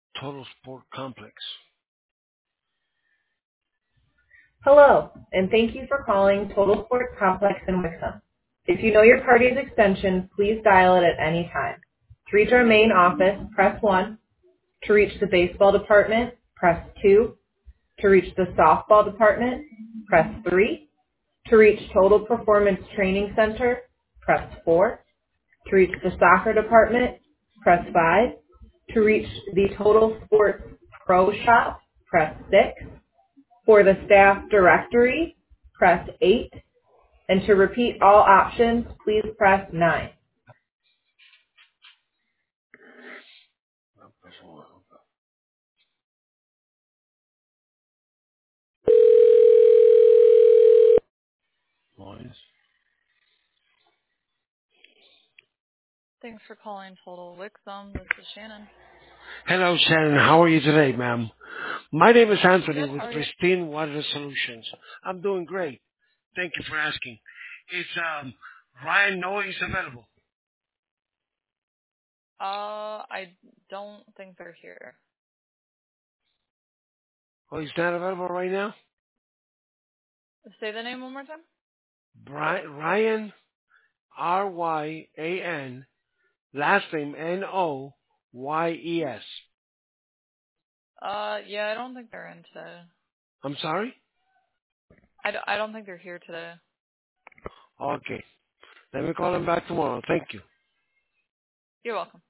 Total Sport Complex. Hello, and thank you for calling Total Sports Complex in Wixom. If you know your party's extension, please dial it at any time. To reach our main office, press 1. To reach the baseball department, press 2. To reach the softball department, press 3. To reach Total Performance Training Center, press 4. To reach the soccer department, press 5. To reach the Total Sports Pro Shop, press 6. For the staff directory, press 8. And to repeat all options, please press 9. Boys. Thanks for calling Total Wixom. This is Shannon. Hello, Shannon. How are you today, ma'am? My name is Anthony Good. with How are you? Pristine Water Solutions. I'm doing great. Thank you for asking. Is Ryan know he's available? I don't think they're here. Oh, he's not available right now? Say the name one more time. Ryan, Ryan, last name Noyes. Yeah, I don't think they're in today. I'm sorry? I don't think they're here today. Okay. Let me call him back tomorrow. Thank you. You're welcome.